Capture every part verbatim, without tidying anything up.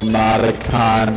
not a con.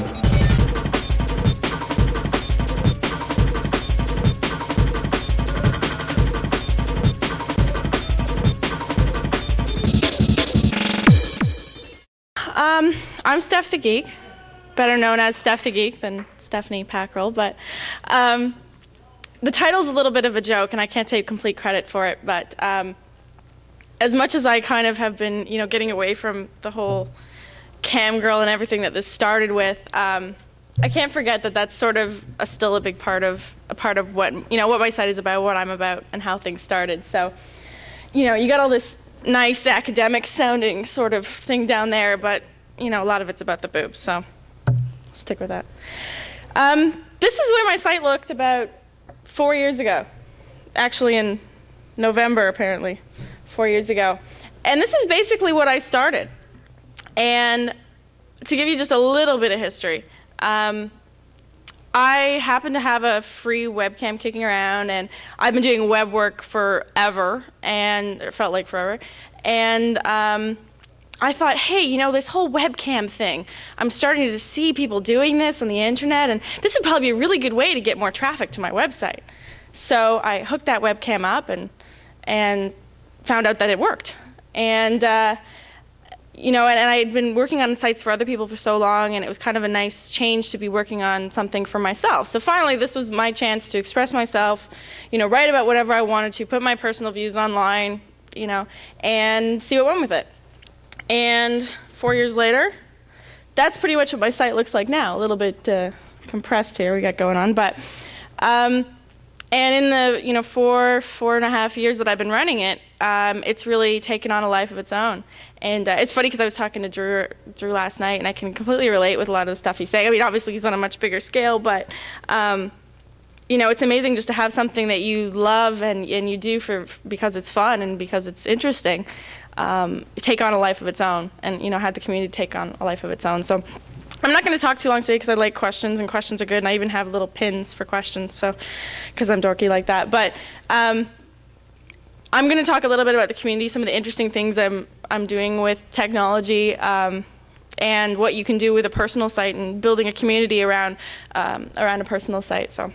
Um, I'm Steph the Geek, better known as Steph the Geek than Stephanie Packrell, but um, the title's a little bit of a joke, and I can't take complete credit for it, but um, as much as I kind of have been, you know, getting away from the whole cam girl and everything that this started with, um, I can't forget that that's sort of a, still a big part of a part of what, you know, what my site is about, what I'm about, and how things started. So, you know, you got all this nice academic sounding sort of thing down there, but you know, a lot of it's about the boobs, so stick with that. Um, this is where my site looked about four years ago, actually in November apparently, four years ago. And this is basically what I started. And to give you just a little bit of history, um, I happen to have a free webcam kicking around, and I've been doing web work forever, and it felt like forever. And um, I thought, hey, you know, this whole webcam thing, I'm starting to see people doing this on the internet, and this would probably be a really good way to get more traffic to my website. So I hooked that webcam up and and found out that it worked. And uh, you know, and, and I had been working on sites for other people for so long, and it was kind of a nice change to be working on something for myself. So finally, this was my chance to express myself, you know, write about whatever I wanted to, put my personal views online, you know, and see what went with it. And four years later, that's pretty much what my site looks like now. A little bit uh, compressed here we got going on, but um, and in the you know four four and a half years that I've been running it, um, it's really taken on a life of its own. And uh, it's funny because I was talking to Drew Drew last night, and I can completely relate with a lot of the stuff he's saying. I mean, obviously he's on a much bigger scale, but um, you know, it's amazing just to have something that you love and and you do for because it's fun and because it's interesting. Um, take on a life of its own, and you know, had the community take on a life of its own. So I'm not going to talk too long today because I like questions, and questions are good, and I even have little pins for questions, so because I'm dorky like that. But um, I'm going to talk a little bit about the community, some of the interesting things I'm I'm doing with technology, um, and what you can do with a personal site and building a community around um, around a personal site. So.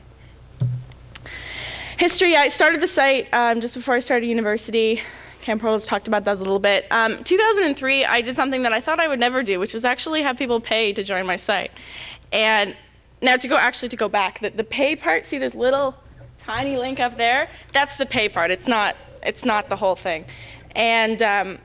History, I started the site um, just before I started university. Cam Portal's talked about that a little bit. Um, two thousand three, I did something that I thought I would never do, which was actually have people pay to join my site. And now to go, actually to go back, the, the pay part, see this little tiny link up there? That's the pay part, it's not, it's not the whole thing. And um,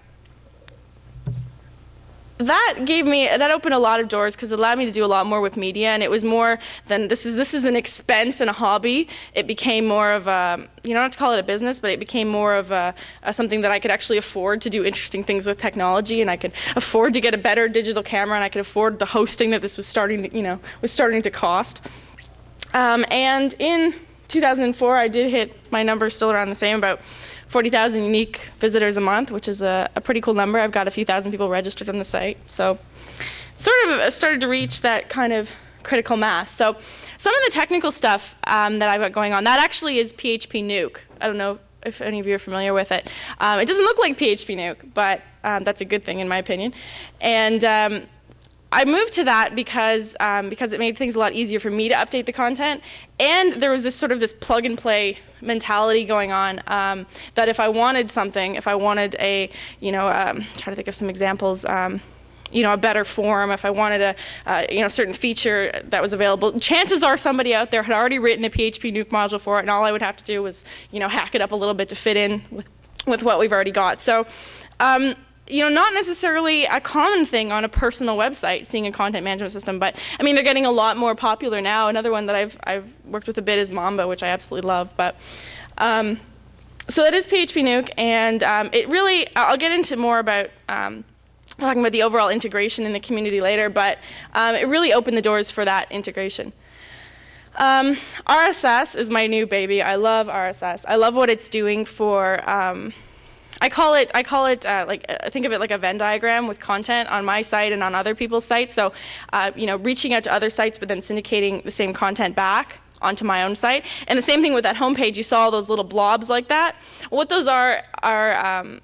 that gave me, that opened a lot of doors because it allowed me to do a lot more with media, and it was more than, this is this is an expense and a hobby. It became more of a, you don't have to call it a business, but it became more of a, a something that I could actually afford to do interesting things with technology, and I could afford to get a better digital camera, and I could afford the hosting that this was starting to, you know, was starting to cost. Um, and in two thousand four, I did hit my numbers still around the same, about forty thousand unique visitors a month, which is a, a pretty cool number. I've got a few thousand people registered on the site. So sort of started to reach that kind of critical mass. So some of the technical stuff um, that I've got going on, that actually is P H P Nuke. I don't know if any of you are familiar with it. Um, it doesn't look like P H P Nuke, but um, that's a good thing in my opinion. And um, I moved to that because um, because it made things a lot easier for me to update the content, and there was this sort of this plug and play mentality going on um, that if I wanted something, if I wanted a, you know, um, try to think of some examples, um, you know, a better form, if I wanted a, uh, you know, certain feature that was available, chances are somebody out there had already written a P H P Nuke module for it, and all I would have to do was, you know, hack it up a little bit to fit in with, with what we've already got. So. Um, You know, not necessarily a common thing on a personal website, seeing a content management system, but I mean, they're getting a lot more popular now. Another one that I've, I've worked with a bit is Mamba, which I absolutely love. But um, so that is P H P Nuke, and um, it really, I'll get into more about um, talking about the overall integration in the community later, but um, it really opened the doors for that integration. Um, R S S is my new baby. I love R S S. I love what it's doing for. Um, I call it, I call it uh, like, uh, think of it like a Venn diagram with content on my site and on other people's sites. So, uh, you know, reaching out to other sites, but then syndicating the same content back onto my own site. And the same thing with that homepage. You saw all those little blobs like that. What those are are um,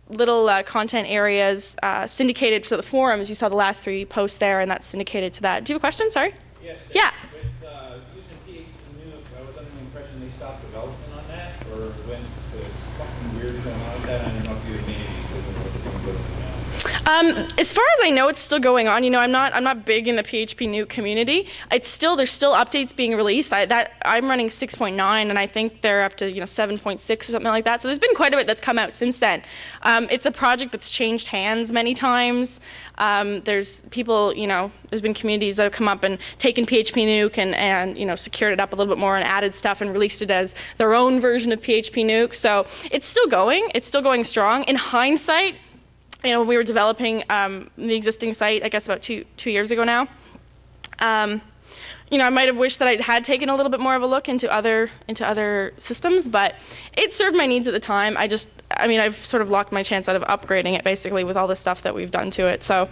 little uh, content areas uh, syndicated. So the forums, you saw the last three posts there, and that's syndicated to that. Do you have a question? Sorry. Yes. Yeah. With uh, using P H P Nuke, I was under the impression they stopped development on that, or when there's something weird going on with that. I don't know if you have any Um, as far as I know, it's still going on. You know, I'm not I'm not big in the P H P Nuke community. It's still there's still updates being released. I, that I'm running six point nine, and I think they're up to you know seven point six or something like that. So there's been quite a bit that's come out since then. Um, it's a project that's changed hands many times. Um, there's people, you know, there's been communities that have come up and taken P H P Nuke and and you know secured it up a little bit more and added stuff and released it as their own version of P H P Nuke. So it's still going. It's still going strong. In hindsight, you know, we were developing um, the existing site, I guess about two two years ago now. Um, you know, I might have wished that I had taken a little bit more of a look into other into other systems, but it served my needs at the time. I just, I mean, I've sort of locked my chance out of upgrading it basically with all the stuff that we've done to it. So,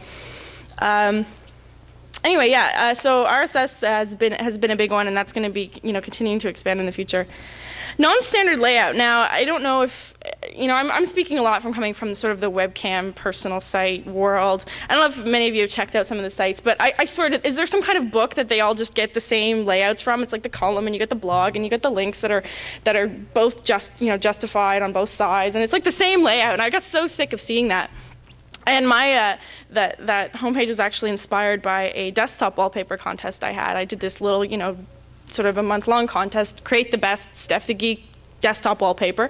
um, anyway, yeah. Uh, so R S S has been has been a big one, and that's going to be you know continuing to expand in the future. Non-standard layout. Now, I don't know if, you know, I'm, I'm speaking a lot from coming from sort of the webcam personal site world. I don't know if many of you have checked out some of the sites, but I, I swear, to, is there some kind of book that they all just get the same layouts from? It's like the column, and you get the blog, and you get the links that are that are both just, you know, justified on both sides, and it's like the same layout. And I got so sick of seeing that. And my uh, that that homepage was actually inspired by a desktop wallpaper contest I had. I did this little, you know, sort of a month-long contest, create the best Steph the Geek desktop wallpaper.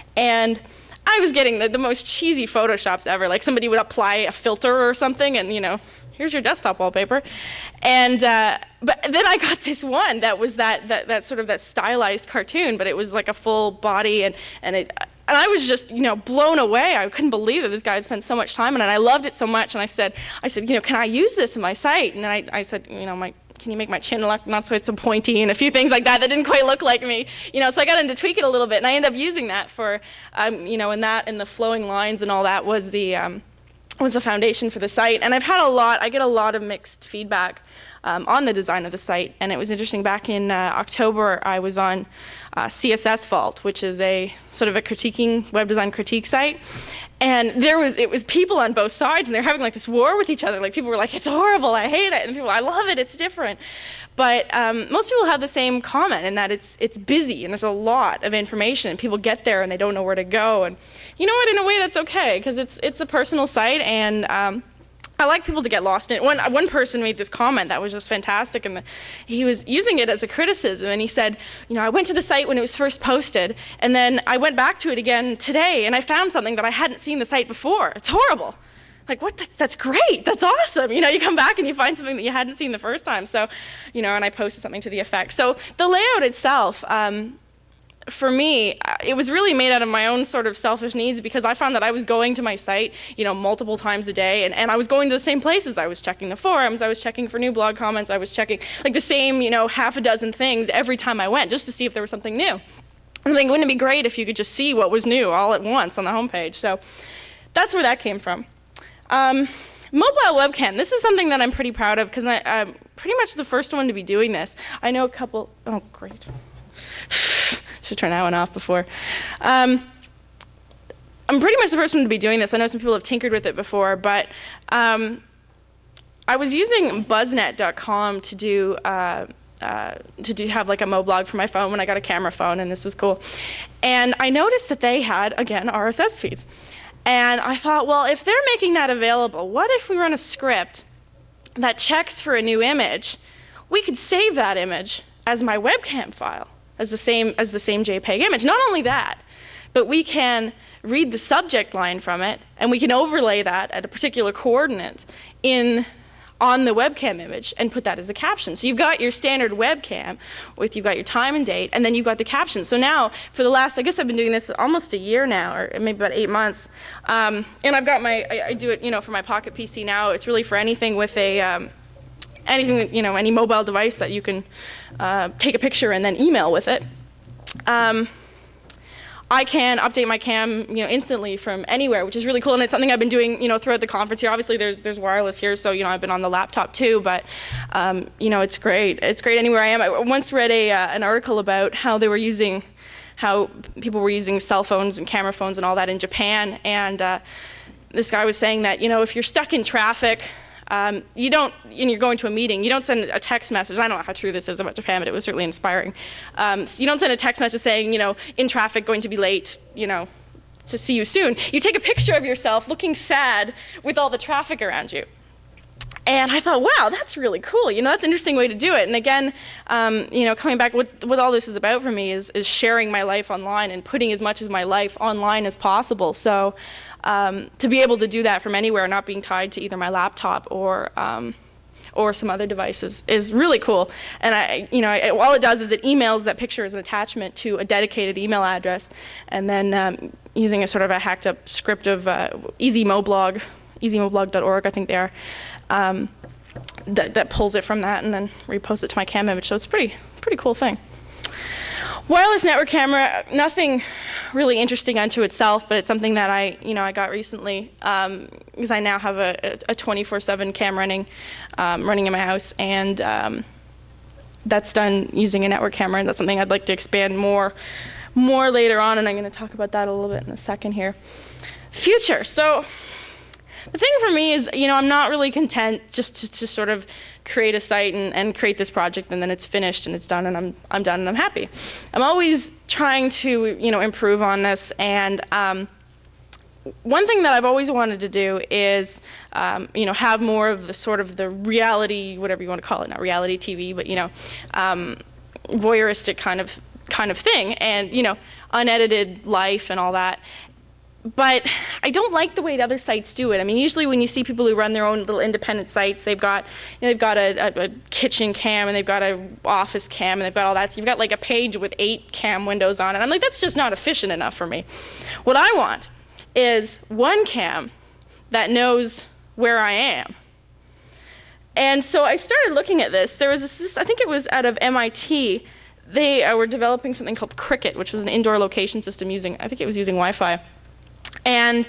And I was getting the, the most cheesy Photoshops ever. Like somebody would apply a filter or something and, you know, here's your desktop wallpaper. And uh, but then I got this one that was that, that, that sort of that stylized cartoon, but it was like a full body and, and it, and I was just, you know, blown away. I couldn't believe that this guy had spent so much time on it. And I loved it so much. And I said, I said, you know, can I use this in my site? And I, I said, you know, my, can you make my chin look not so it's so pointy and a few things like that that didn't quite look like me, you know. So I got him to tweak it a little bit, and I ended up using that for, um, you know, and that and the flowing lines and all that was the um, was the foundation for the site. And I've had a lot. I get a lot of mixed feedback um, on the design of the site, and it was interesting. Back in uh, October, I was on uh, C S S Vault, which is a sort of a critiquing web design critique site. And there was, it was people on both sides, and they're having like this war with each other. Like people were like, it's horrible, I hate it. And people, I love it, it's different. But um, most people have the same comment in that it's, it's busy, and there's a lot of information, and people get there and they don't know where to go. And you know what, in a way that's okay, because it's, it's a personal site, and um, I like people to get lost in it. One, one person made this comment that was just fantastic, and the, he was using it as a criticism, and he said, you know, I went to the site when it was first posted, and then I went back to it again today, and I found something that I hadn't seen the site before. It's horrible. Like, what? That's, that's great. That's awesome. You know, you come back and you find something that you hadn't seen the first time. So, you know, and I posted something to the effect. So the layout itself, um, for me, it was really made out of my own sort of selfish needs, because I found that I was going to my site, you know, multiple times a day, and, and I was going to the same places. I was checking the forums, I was checking for new blog comments, I was checking like the same, you know, half a dozen things every time I went, just to see if there was something new. I think, wouldn't it be great if you could just see what was new all at once on the homepage? So that's where that came from. Um, mobile webcam, this is something that I'm pretty proud of, because I'm pretty much the first one to be doing this. I know a couple, oh great. Should turn that one off before. Um, I'm pretty much the first one to be doing this. I know some people have tinkered with it before, but um, I was using buzznet dot com to do uh, uh, to do have like a moblog for my phone when I got a camera phone, and this was cool. And I noticed that they had, again, R S S feeds. And I thought, well, if they're making that available, what if we run a script that checks for a new image? We could save that image as my webcam file, as the same as the same JPEG image. Not only that, but we can read the subject line from it, and we can overlay that at a particular coordinate in on the webcam image and put that as the caption. So you've got your standard webcam with, you've got your time and date, and then you've got the caption. So now, for the last, I guess I've been doing this almost a year now, or maybe about eight months, um, and I've got my, I, I do it, you know, for my Pocket P C now. It's really for anything with a, um, anything, you know, any mobile device that you can uh, take a picture and then email with it. Um, I can update my cam, you know, instantly from anywhere, which is really cool, and it's something I've been doing, you know, throughout the conference here. Obviously, there's there's wireless here, so you know, I've been on the laptop too. But um, you know, it's great. It's great anywhere I am. I once read a uh, an article about how they were using, how people were using cell phones and camera phones and all that in Japan. And uh, this guy was saying that, you know, if you're stuck in traffic, um, you don't, and you're going to a meeting, you don't send a text message. I don't know how true this is about Japan, but it was certainly inspiring. Um, so you don't send a text message saying, you know, in traffic, going to be late, you know, to see you soon. You take a picture of yourself looking sad with all the traffic around you. And I thought, wow, that's really cool. You know, that's an interesting way to do it. And again, um, you know, coming back, what, what all this is about for me is, is sharing my life online and putting as much of my life online as possible. So um, to be able to do that from anywhere, not being tied to either my laptop or um, or some other devices, is really cool. And I, you know, I, all it does is it emails that picture as an attachment to a dedicated email address, and then um, using a sort of a hacked up script of uh, EasyMoblog, easymoblog dot org, I think they are. Um, that, that pulls it from that and then reposts it to my cam image. So it's a pretty, pretty cool thing. Wireless network camera, nothing really interesting unto itself, but it's something that I, you know, I got recently um, because I now have a, a twenty-four seven cam running, um, running in my house, and um, that's done using a network camera, and that's something I'd like to expand more, more later on, and I'm going to talk about that a little bit in a second here. Future. So. The thing for me is, you know, I'm not really content just to, to sort of create a site and, and create this project and then it's finished and it's done and I'm, I'm done and I'm happy. I'm always trying to, you know, improve on this, and um, one thing that I've always wanted to do is, um, you know, have more of the sort of the reality, whatever you want to call it, not reality T V, but, you know, um, voyeuristic kind of, kind of thing, and, you know, unedited life and all that. But I don't like the way the other sites do it. I mean, usually when you see people who run their own little independent sites, they've got, you know, they've got a, a, a kitchen cam and they've got an office cam and they've got all that. So you've got like a page with eight cam windows on it. I'm like, that's just not efficient enough for me. What I want is one cam that knows where I am. And so I started looking at this. There was this, I think it was out of M I T. They uh, were developing something called Cricket, which was an indoor location system using, I think it was using Wi-Fi. And,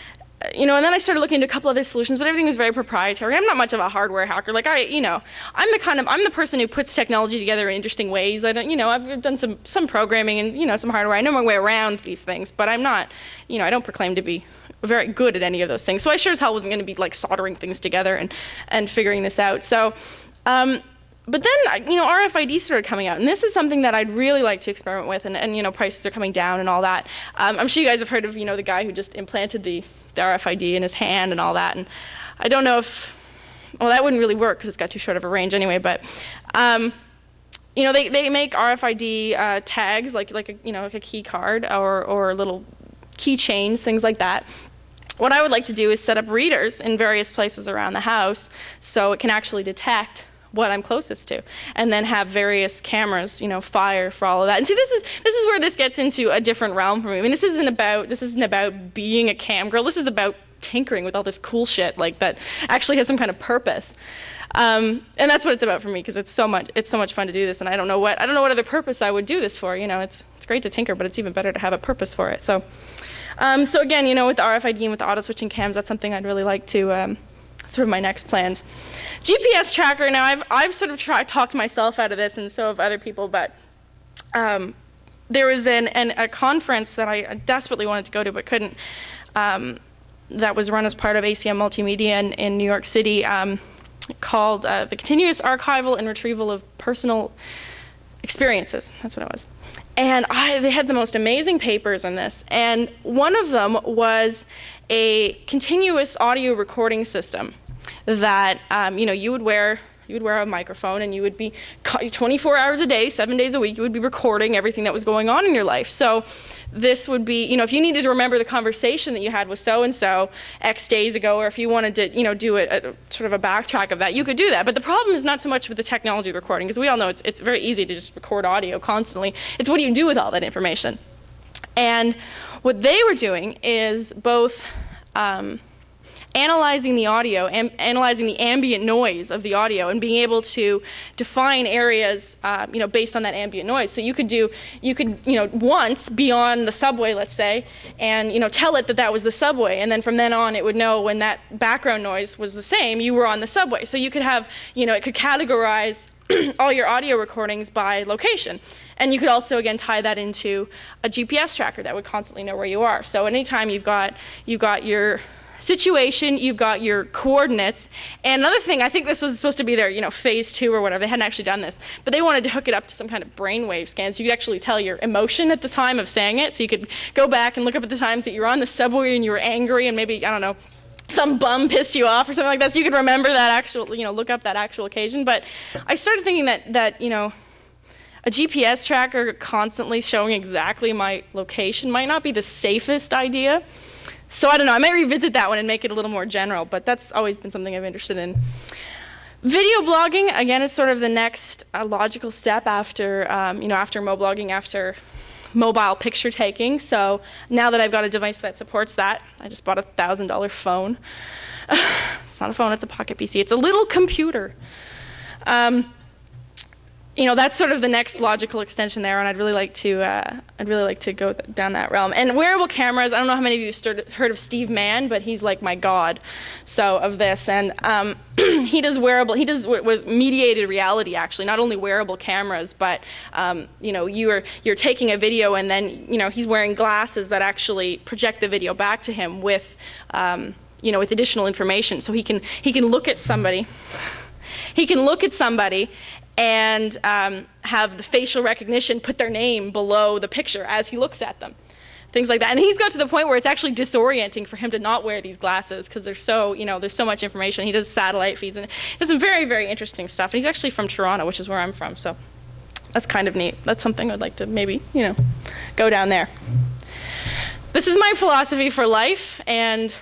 you know, and then I started looking into a couple other solutions, but everything was very proprietary. I'm not much of a hardware hacker. Like, I, you know, I'm the kind of, I'm the person who puts technology together in interesting ways. I don't, you know, I've done some, some programming and, you know, some hardware. I know my way around these things, but I'm not, you know, I don't proclaim to be very good at any of those things. So I sure as hell wasn't going to be, like, soldering things together and, and figuring this out. So, um, but then, you know, R F I D started coming out, and this is something that I'd really like to experiment with, and, and you know, prices are coming down and all that. Um, I'm sure you guys have heard of, you know, the guy who just implanted the, the R F I D in his hand and all that, and I don't know if, well, that wouldn't really work because it's got too short of a range anyway, but, um, you know, they, they make R F I D uh, tags, like, like a, you know, like a key card or, or little keychains, things like that. What I would like to do is set up readers in various places around the house so it can actually detect what I'm closest to, and then have various cameras, you know, fire for all of that. And see, this is this is where this gets into a different realm for me. I mean, this isn't about this isn't about being a cam girl. This is about tinkering with all this cool shit, like, that actually has some kind of purpose. Um, and that's what it's about for me, because it's so much it's so much fun to do this, and I don't know what I don't know what other purpose I would do this for. You know, it's it's great to tinker, but it's even better to have a purpose for it. So, um, so again, you know, with the R F I D and with the auto switching cams, that's something I'd really like to. Um, Sort of my next plans. G P S tracker. Now I've I've sort of tried talked myself out of this, and so have other people. But um, there was an, an a conference that I desperately wanted to go to but couldn't. Um, that was run as part of A C M Multimedia in, in New York City, um, called uh, the Continuous Archival and Retrieval of Personal Experiences. That's what it was. And I, they had the most amazing papers on this. And one of them was a continuous audio recording system that um, you know, you would wear you would wear a microphone, and you would be twenty-four hours a day, seven days a week, you would be recording everything that was going on in your life. So this would be, you know, if you needed to remember the conversation that you had with so-and-so X days ago, or if you wanted to, you know, do a, a sort of a backtrack of that, you could do that. But the problem is not so much with the technology of recording, because we all know it's, it's very easy to just record audio constantly. It's what do you do with all that information? And what they were doing is both um, analyzing the audio, and analyzing the ambient noise of the audio, and being able to define areas, uh, you know, based on that ambient noise. So you could do, you could, you know, once be on the subway, let's say, and, you know, tell it that that was the subway, and then from then on it would know when that background noise was the same, you were on the subway. So you could have, you know, it could categorize all your audio recordings by location. And you could also, again, tie that into a G P S tracker that would constantly know where you are. So anytime you've got, you've got your situation, you've got your coordinates. And another thing, I think this was supposed to be their, you know, phase two or whatever. They hadn't actually done this, but they wanted to hook it up to some kind of brainwave scan, so you could actually tell your emotion at the time of saying it. So you could go back and look up at the times that you were on the subway and you were angry, and maybe, I don't know, some bum pissed you off or something like that, so you could remember that actual, you know, look up that actual occasion. But I started thinking that, that you know, a G P S tracker constantly showing exactly my location might not be the safest idea. So I don't know, I might revisit that one and make it a little more general, but that's always been something I'm interested in. Video blogging, again, is sort of the next uh, logical step after, um, you know, after moblogging, after mobile picture taking. So now that I've got a device that supports that, I just bought a one thousand dollar phone. It's not a phone, it's a pocket P C. It's a little computer. Um, you know, that's sort of the next logical extension there, and I'd really like to, uh, I'd really like to go th down that realm. And wearable cameras, I don't know how many of you have heard of Steve Mann, but he's like my god, so of this. And um, he does wearable, he does with mediated reality, actually, not only wearable cameras, but um, you know, you're you're taking a video, and then you know he's wearing glasses that actually project the video back to him with, um, you know, with additional information, so he can he can look at somebody, he can look at somebody. And um, have the facial recognition put their name below the picture as he looks at them. Things like that. And he's got to the point where it's actually disorienting for him to not wear these glasses because there's so, you know, there's so much information. He does satellite feeds and he does some very, very interesting stuff. And he's actually from Toronto, which is where I'm from, so that's kind of neat. That's something I'd like to maybe, you know, go down there. This is my philosophy for life and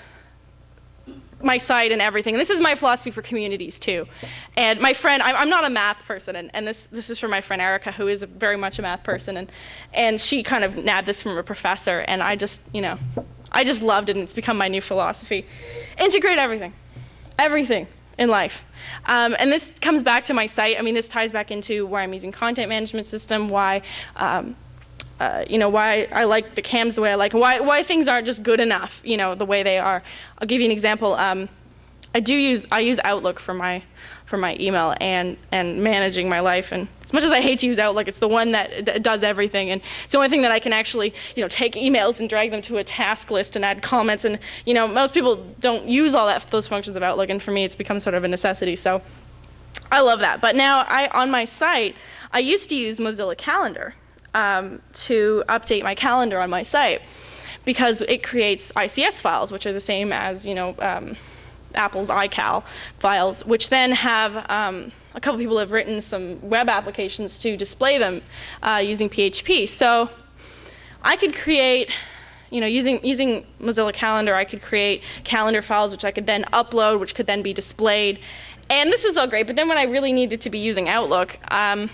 my site and everything. And this is my philosophy for communities too. And my friend, I'm, I'm not a math person, and, and this, this is for my friend Erica, who is a, very much a math person, and, and she kind of nabbed this from a professor, and I just, you know, I just loved it, and it's become my new philosophy. Integrate everything, everything in life. Um, and this comes back to my site. I mean, this ties back into why I'm using content management system, why, um, Uh, you know, why I like the cams the way I like, and why, why things aren't just good enough, you know, the way they are. I'll give you an example. Um, I do use, I use Outlook for my, for my email and, and managing my life. And as much as I hate to use Outlook, it's the one that d does everything. And it's the only thing that I can actually, you know, take emails and drag them to a task list and add comments. And, you know, most people don't use all that, those functions of Outlook. And for me, it's become sort of a necessity. So I love that. But now I, on my site, I used to use Mozilla Calendar. Um, to update my calendar on my site because it creates I C S files, which are the same as, you know, um, Apple's iCal files, which then have, um, a couple people have written some web applications to display them uh, using P H P. So I could create, you know, using, using Mozilla Calendar, I could create calendar files which I could then upload, which could then be displayed. And this was all great, but then when I really needed to be using Outlook, um,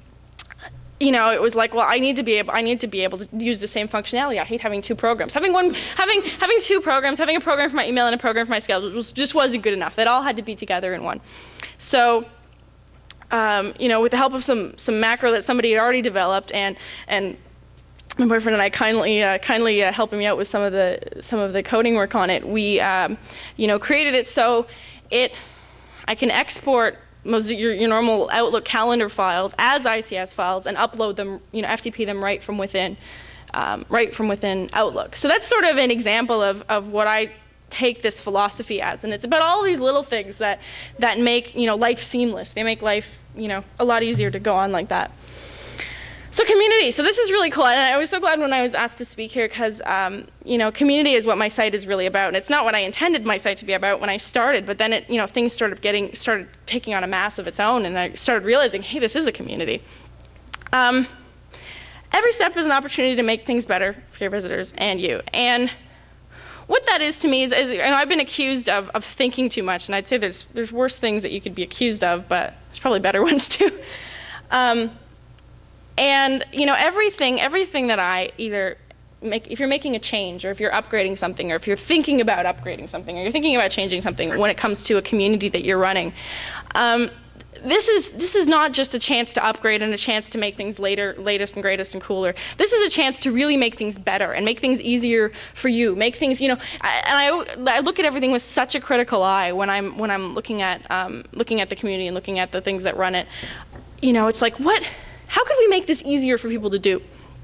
you know, it was like, well, I need to be able, I need to be able to use the same functionality. I hate having two programs. Having one, having having two programs, having a program for my email and a program for my schedule was, just wasn't good enough. That all had to be together in one. So, um, you know, with the help of some some macro that somebody had already developed, and and my boyfriend and I kindly uh, kindly uh, helping me out with some of the some of the coding work on it, we, um, you know, created it so it, I can export Your, your normal Outlook calendar files as I C S files and upload them, you know, F T P them right from within, um, right from within Outlook. So that's sort of an example of, of what I take this philosophy as, and it's about all these little things that, that make, you know, life seamless. They make life, you know, a lot easier to go on like that. So community, so this is really cool, and I was so glad when I was asked to speak here because, um, you know, community is what my site is really about, and it's not what I intended my site to be about when I started, but then it, you know, things started getting, started taking on a mass of its own, and I started realizing, hey, this is a community. Um, every step is an opportunity to make things better for your visitors and you, and what that is to me is, is and I've been accused of, of thinking too much, and I'd say there's, there's worse things that you could be accused of, but there's probably better ones too. Um, And, you know, everything, everything that I either make, if you're making a change, or if you're upgrading something, or if you're thinking about upgrading something, or you're thinking about changing something when it comes to a community that you're running, um, this is, this is not just a chance to upgrade and a chance to make things later, latest and greatest and cooler. This is a chance to really make things better and make things easier for you. Make things, you know, I, and I, I look at everything with such a critical eye when I'm, when I'm looking at, um, looking at the community and looking at the things that run it. you know, it's like, what, how could we make this easier for people to do?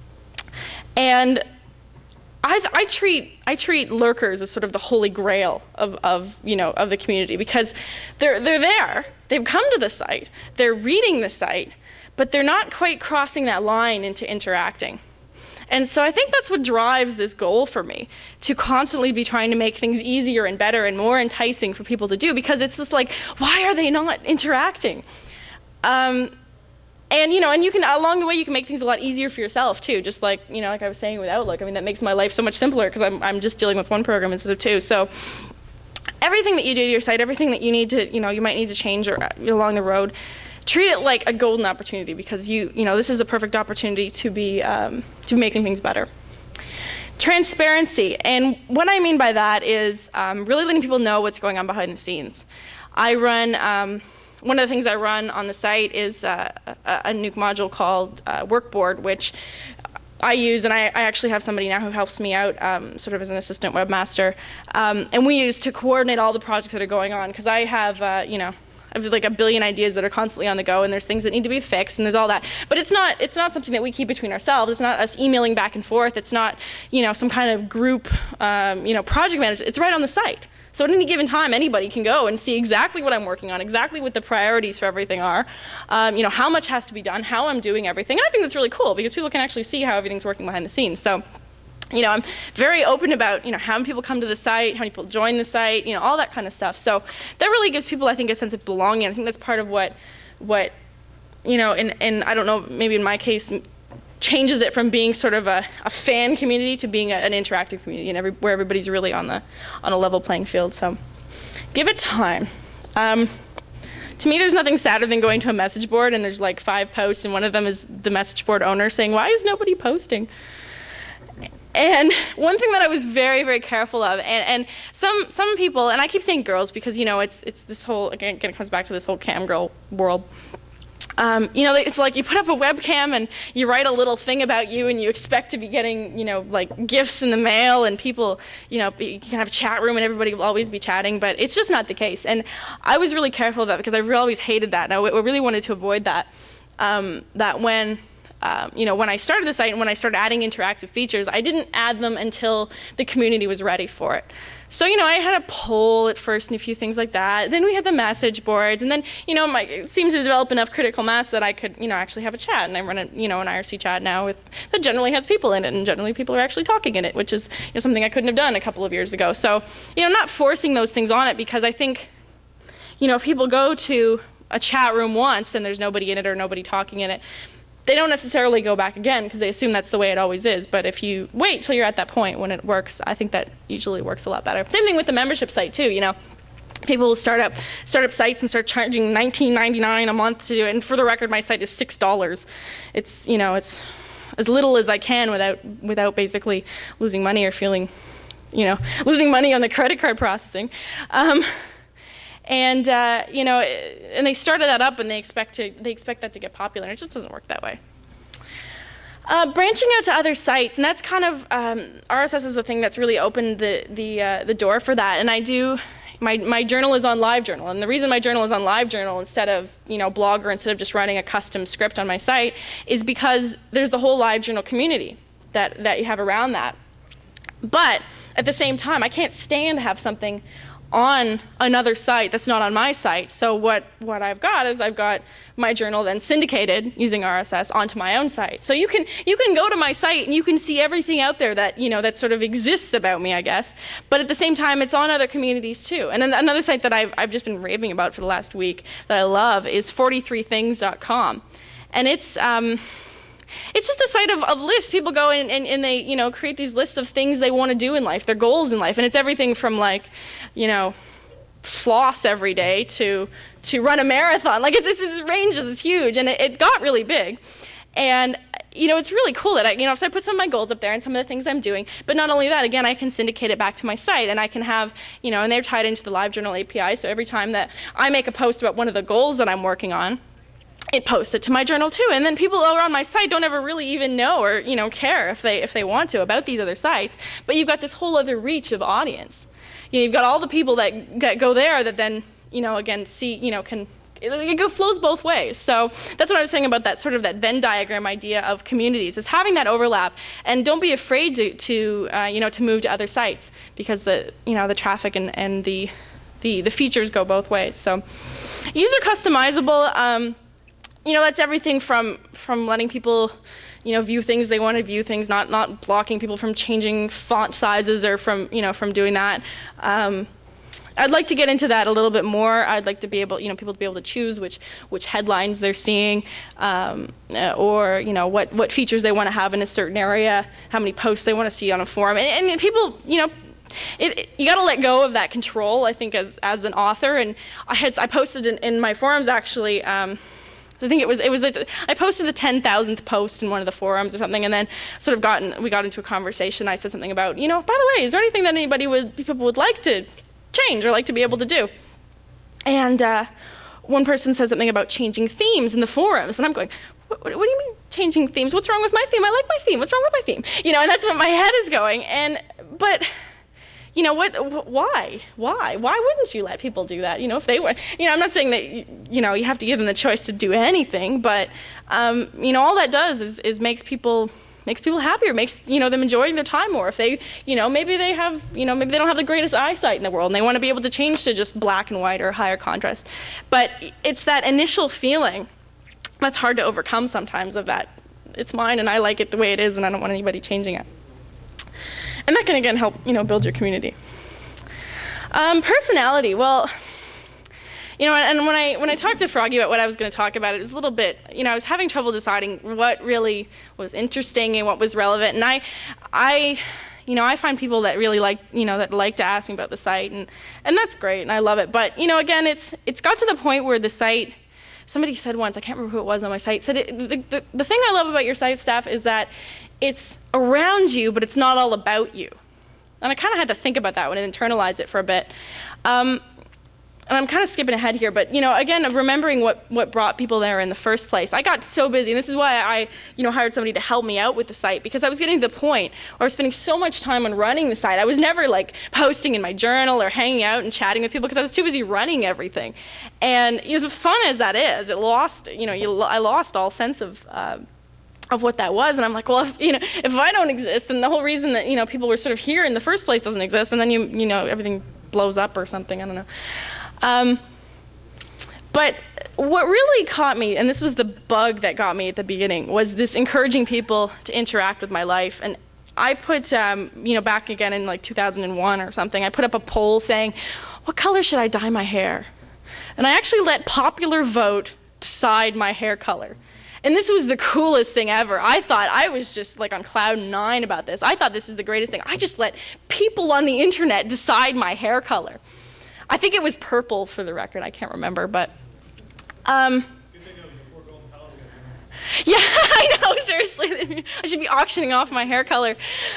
And I, I treat I treat lurkers as sort of the holy grail of, of you know of the community, because they're they're there, they've come to the site, they're reading the site, but they're not quite crossing that line into interacting. And so I think that's what drives this goal for me, to constantly be trying to make things easier and better and more enticing for people to do, because it's just like, why are they not interacting? Um, And, you know, and you can, along the way, you can make things a lot easier for yourself, too. Just like, you know, like I was saying with Outlook. I mean, that makes my life so much simpler, because I'm, I'm just dealing with one program instead of two. So everything that you do to your site, everything that you need to, you know, you might need to change or, along the road, treat it like a golden opportunity, because you, you know, this is a perfect opportunity to be, um, to be making things better. Transparency. And what I mean by that is um, really letting people know what's going on behind the scenes. I run... Um, One of the things I run on the site is uh, a, a Nuke module called uh, Workboard, which I use, and I, I actually have somebody now who helps me out um, sort of as an assistant webmaster. Um, and we use to coordinate all the projects that are going on, because I have, uh, you know, I have like a billion ideas that are constantly on the go, and there's things that need to be fixed, and there's all that. But it's not, it's not something that we keep between ourselves. It's not us emailing back and forth. It's not, you know, some kind of group, um, you know, project management. It's right on the site. So at any given time, anybody can go and see exactly what I'm working on, exactly what the priorities for everything are, um, you know, how much has to be done, how I'm doing everything. And I think that's really cool, because people can actually see how everything's working behind the scenes. So, you know, I'm very open about, you know, how many people come to the site, how many people join the site, you know, all that kind of stuff. So that really gives people, I think, a sense of belonging. I think that's part of what, what, you know, and, and I don't know, maybe in my case, changes it from being sort of a, a fan community to being a, an interactive community, and every, where everybody's really on the on a level playing field. So give it time. Um, to me, there's nothing sadder than going to a message board and there's like five posts, and one of them is the message board owner saying, "Why is nobody posting?" And one thing that I was very, very careful of, and, and some some people, and I keep saying girls because, you know, it's it's this whole, again, it comes back to this whole cam girl world. Um, you know, it's like you put up a webcam and you write a little thing about you, and you expect to be getting, you know, like gifts in the mail, and people, you know, you can have a chat room and everybody will always be chatting, but it's just not the case. And I was really careful of that, because I really always hated that, and I really wanted to avoid that. Um, that when, um, you know, when I started the site and when I started adding interactive features, I didn't add them until the community was ready for it. So, you know, I had a poll at first and a few things like that. Then we had the message boards, and then, you know, my, it seems to develop enough critical mass that I could, you know, actually have a chat. And I run a, you know, an I R C chat now with, that generally has people in it, and generally people are actually talking in it, which is, you know, something I couldn't have done a couple of years ago. So, you know, not forcing those things on it, because I think, you know, if people go to a chat room once and there's nobody in it or nobody talking in it, they don't necessarily go back again, because they assume that's the way it always is. But if you wait till you're at that point when it works, I think that usually works a lot better. Same thing with the membership site too, you know. People will start up, start up sites and start charging nineteen ninety-nine a month to do it. And for the record, my site is six dollars. It's, you know, it's as little as I can without, without basically losing money or feeling, you know, losing money on the credit card processing. Um, And uh, you know, and they started that up, and they expect to they expect that to get popular, and it just doesn't work that way. Uh, branching out to other sites, and that's kind of um, R S S is the thing that's really opened the the uh, the door for that. And I do my my journal is on LiveJournal, and the reason my journal is on LiveJournal instead of, you know, Blogger, instead of just running a custom script on my site, is because there's the whole LiveJournal community that that you have around that. But at the same time, I can't stand to have something on another site that's not on my site. So what, what I've got is I've got my journal then syndicated using R S S onto my own site. So you can, you can go to my site and you can see everything out there that, you know, that sort of exists about me, I guess. But at the same time, it's on other communities too. And then another site that I've, I've just been raving about for the last week that I love is forty-three things dot com. And it's, um, it's just a site of, of lists. People go in and, and they, you know, create these lists of things they want to do in life, their goals in life. And it's everything from, like, you know, floss every day to to run a marathon. Like, it's, it's, it ranges, it's huge. And it, it got really big. And, you know, it's really cool that I, you know, so I put some of my goals up there and some of the things I'm doing. But not only that, again, I can syndicate it back to my site, and I can have, you know, and they're tied into the LiveJournal A P I. So every time that I make a post about one of the goals that I'm working on, it posts it to my journal too. And then people around my site don't ever really even know or, you know, care if they if they want to about these other sites. But you've got this whole other reach of audience. You know, you've got all the people that, that go there that then, you know, again, see, you know, can it, it go- flows both ways. So that's what I was saying about that sort of that Venn diagram idea of communities, is having that overlap, and don't be afraid to, to uh, you know, to move to other sites, because the, you know, the traffic and, and the, the, the features go both ways. So user customizable, um, you know, that's everything from, from letting people, you know, view things they want to view things, not not blocking people from changing font sizes or from, you know, from doing that. Um, I'd like to get into that a little bit more. I'd like to be able, you know, people to be able to choose which which headlines they're seeing, um, uh, or you know, what what features they want to have in a certain area, how many posts they want to see on a forum, and, and people, you know. It, it, you got to let go of that control, I think, as as an author. And I had I posted in, in my forums actually. Um, I think it was, it was, the, I posted the ten thousandth post in one of the forums or something, and then sort of gotten, we got into a conversation. I said something about, you know, by the way, is there anything that anybody would, people would like to change or like to be able to do? And uh, one person said something about changing themes in the forums, and I'm going, what, what do you mean changing themes? What's wrong with my theme? I like my theme. What's wrong with my theme? You know, and that's what my head is going. And, but, you know, what, wh why? Why? Why wouldn't you let people do that? You know, if they were, you know, I'm not saying that, you know, you have to give them the choice to do anything, but, um, you know, all that does is, is makes people, makes people happier, makes, you know, them enjoying their time more. If they, you know, maybe they have, you know, maybe they don't have the greatest eyesight in the world and they want to be able to change to just black and white or higher contrast. But it's that initial feeling that's hard to overcome sometimes, of that, it's mine and I like it the way it is and I don't want anybody changing it. And that can, again, help, you know, build your community. Um, personality, well, you know, and when I, when I talked to Froggy about what I was going to talk about, it was a little bit, you know, I was having trouble deciding what really was interesting and what was relevant. And I, I, you know, I find people that really like, you know, that like to ask me about the site, and, and that's great, and I love it. But, you know, again, it's, it's got to the point where the site, somebody said once, I can't remember who it was on my site, said it, the, the, the thing I love about your site, Steph, is that it's around you, but it's not all about you. And I kind of had to think about that one and internalize it for a bit. Um, and I'm kind of skipping ahead here, but you know, again, remembering what, what brought people there in the first place. I got so busy, and this is why I you know, hired somebody to help me out with the site, because I was getting to the point where I was spending so much time on running the site. I was never like posting in my journal or hanging out and chatting with people because I was too busy running everything. And as fun as that is, it lost, you know, you, I lost all sense of uh, of what that was. And I'm like, well, if, you know, if I don't exist, then the whole reason that, you know, people were sort of here in the first place doesn't exist, and then you, you know, everything blows up or something, I don't know. Um, but what really caught me, and this was the bug that got me at the beginning, was this encouraging people to interact with my life. And I put, um, you know, back again in like two thousand one or something, I put up a poll saying, what color should I dye my hair? And I actually let popular vote decide my hair color. And this was the coolest thing ever. I thought, I was just like on cloud nine about this. I thought this was the greatest thing. I just let people on the internet decide my hair color. I think it was purple, for the record. I can't remember, but. Um, yeah, I know, seriously. I should be auctioning off my hair color.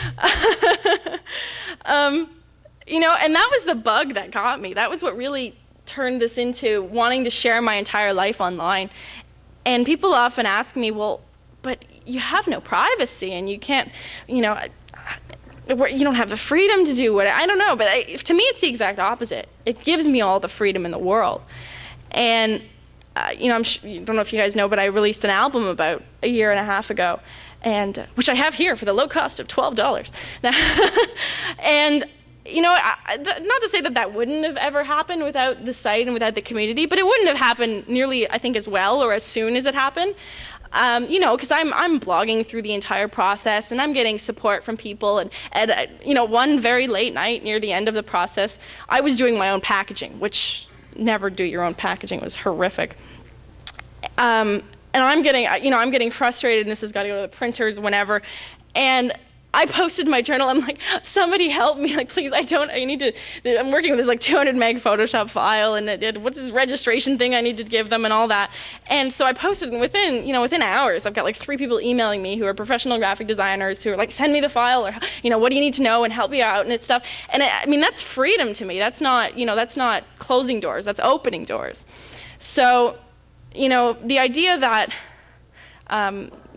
um, you know, and that was the bug that got me. That was what really turned this into wanting to share my entire life online. And people often ask me, well, but you have no privacy and you can't, you know, you don't have the freedom to do what, I don't know, but I, to me it's the exact opposite. It gives me all the freedom in the world. And, uh, you know, I'm sh I don't know if you guys know, but I released an album about a year and a half ago, and uh, which I have here for the low cost of twelve dollars. And, you know, I, not to say that that wouldn't have ever happened without the site and without the community, but it wouldn't have happened nearly, I think, as well or as soon as it happened. Um, you know, because I'm, I'm blogging through the entire process, and I'm getting support from people. And, and uh, you know, one very late night near the end of the process, I was doing my own packaging, which never do your own packaging. It was horrific. Um, and I'm getting, you know, I'm getting frustrated, and this has got to go to the printers whenever. And I posted my journal. I'm like, somebody help me! Like, please, I don't. I need to. I'm working with this like two hundred meg Photoshop file, and it, it, what's this registration thing I need to give them, and all that. And so I posted, and within, you know, within hours, I've got like three people emailing me who are professional graphic designers who are like, send me the file, or you know, what do you need to know, and help me out, and it's stuff. And it, I mean, that's freedom to me. That's not, you know, that's not closing doors. That's opening doors. So, you know, the idea that. Um,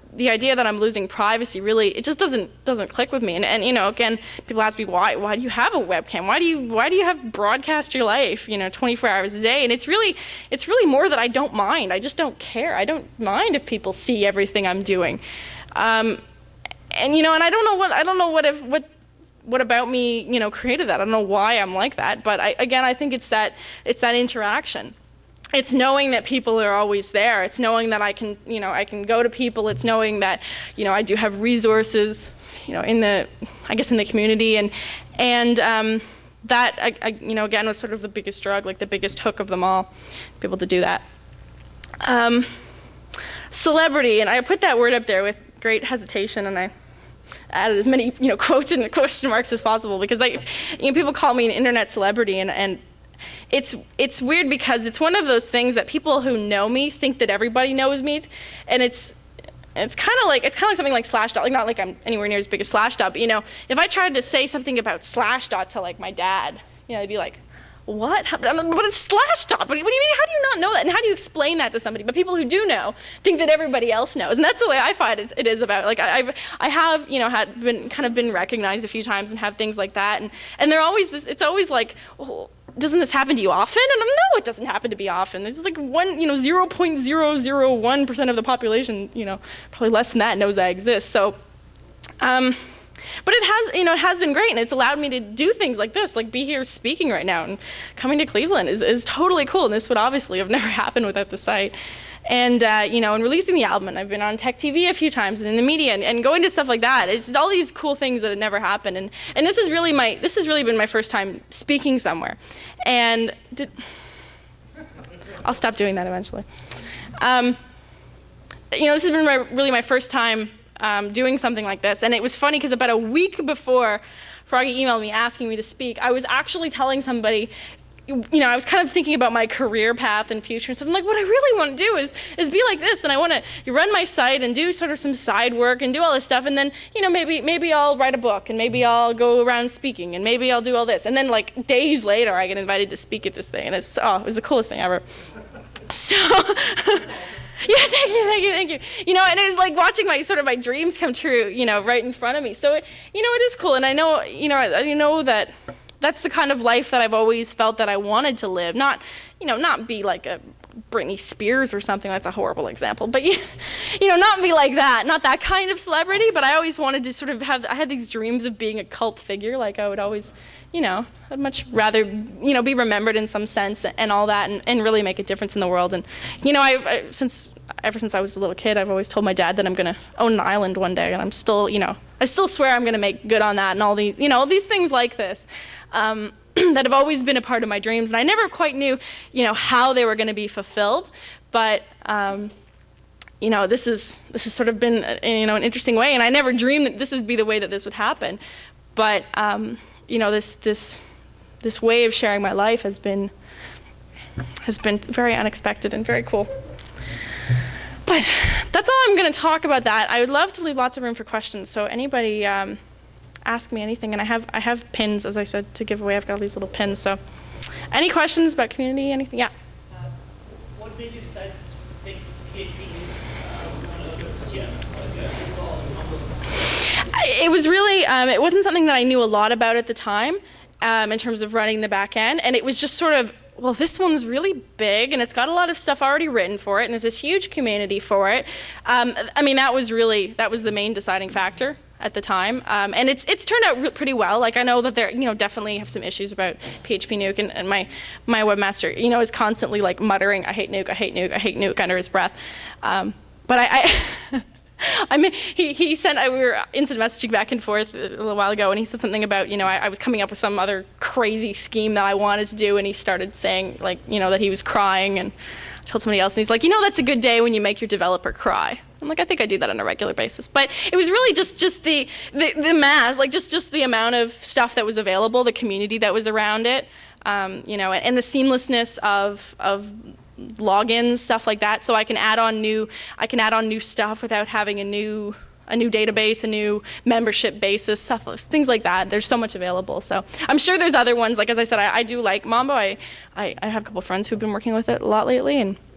the idea that I'm losing privacy really, it just doesn't doesn't click with me. And, and you know, again, people ask me, why why do you have a webcam? Why do you why do you have broadcast your life, you know, twenty-four hours a day? And it's really it's really more that I don't mind. I just don't care. I don't mind if people see everything I'm doing. Um, and you know, and I don't know what I don't know what if what what about me, you know, created that. I don't know why I'm like that, but I, again, I think it's that it's that interaction. It's knowing that people are always there. It's knowing that I can, you know, I can go to people. It's knowing that, you know, I do have resources, you know, in the, I guess in the community, and and um, that, I, I, you know, again was sort of the biggest drug, like the biggest hook of them all, to be able to do that. Um, celebrity, and I put that word up there with great hesitation, and I added as many, you know, quotes and question marks as possible, because I, you know, people call me an internet celebrity, and and. It's it's weird because it's one of those things that people who know me think that everybody knows me, and it's it's kind of like it's kind of like something like Slashdot. Like not like I'm anywhere near as big as Slashdot, but you know, if I tried to say something about Slashdot to like my dad, you know, they'd be like, "What? How, but it's Slashdot. What do you mean? How do you not know that? And how do you explain that to somebody?" But people who do know think that everybody else knows, and that's the way I find it, it is about. Like I, I've I have you know had been kind of been recognized a few times and have things like that, and and they're always this. It's always like. Oh, doesn't this happen to you often? And I'm, no, it doesn't happen to me often. There's like one, you know, zero point zero zero one percent of the population, you know, probably less than that knows I exist. So, um, but it has, you know, it has been great, and it's allowed me to do things like this, like be here speaking right now, and coming to Cleveland is, is totally cool. And this would obviously have never happened without the site. And, uh, you know, and releasing the album, and I've been on Tech T V a few times and in the media, and, and going to stuff like that. It's all these cool things that had never happened. And, and this is really my, this has really been my first time speaking somewhere. And did, I'll stop doing that eventually. Um, you know, this has been my, really my first time um, doing something like this. And it was funny because about a week before Froggy emailed me asking me to speak, I was actually telling somebody, you know, I was kind of thinking about my career path and future and stuff. I'm like, what I really want to do is is be like this, and I want to run my site and do sort of some side work and do all this stuff, and then, you know, maybe maybe I'll write a book, and maybe I'll go around speaking, and maybe I'll do all this. And then like days later, I get invited to speak at this thing, and it's oh, it was the coolest thing ever. So. Yeah, thank you, thank you, thank you. You know, and it was like watching my sort of my dreams come true, you know, right in front of me. So, it, you know, it is cool, and I know, you know, I, I know that that's the kind of life that I've always felt that I wanted to live. Not, you know, not be like a Britney Spears or something. That's a horrible example, but you, you know, not be like that. Not that kind of celebrity. But I always wanted to sort of have. I had these dreams of being a cult figure. Like I would always, you know, I'd much rather, you know, be remembered in some sense and all that, and, and really make a difference in the world. And, you know, I, I since ever since I was a little kid, I've always told my dad that I'm going to own an island one day, and I'm still, you know, I still swear I'm going to make good on that, and all these, you know, these things like this. Um, that have always been a part of my dreams, and I never quite knew, you know, how they were going to be fulfilled. But um, you know, this is this has sort of been, a, you know, an interesting way, and I never dreamed that this would be the way that this would happen. But um, you know, this this this way of sharing my life has been has been very unexpected and very cool. But that's all I'm going to talk about that. I would love to leave lots of room for questions. So anybody. Um, ask me anything, and I have I have pins, as I said, to give away. I've got all these little pins. So any questions about community, anything? Yeah. Uh, what made you decide to take PHP uh, one of those, yeah, like uh, it was really um, it wasn't something that I knew a lot about at the time um, in terms of running the back end, and it was just sort of, well, this one's really big, and it's got a lot of stuff already written for it, and there's this huge community for it. Um, I mean, that was really that was the main deciding factor at the time, um, and it's it's turned out re pretty well. Like I know that there, you know, definitely have some issues about P H P Nuke, and, and my my webmaster, you know, is constantly like muttering, "I hate Nuke, I hate Nuke, I hate Nuke" under his breath. Um, but I, I, I mean, he he sent I, we were instant messaging back and forth a little while ago, and he said something about, you know, I, I was coming up with some other crazy scheme that I wanted to do, and he started saying like, you know, that he was crying, and I told somebody else, and he's like, you know, that's a good day when you make your developer cry. I'm like, I think I do that on a regular basis. But it was really just, just the, the, the mass, like just, just the amount of stuff that was available, the community that was around it, um, you know, and, and the seamlessness of, of logins, stuff like that. So I can add on new, I can add on new stuff without having a new, a new database, a new membership basis, stuff, things like that. There's so much available. So I'm sure there's other ones. Like, as I said, I, I do like Mambo. I, I, I have a couple friends who've been working with it a lot lately, and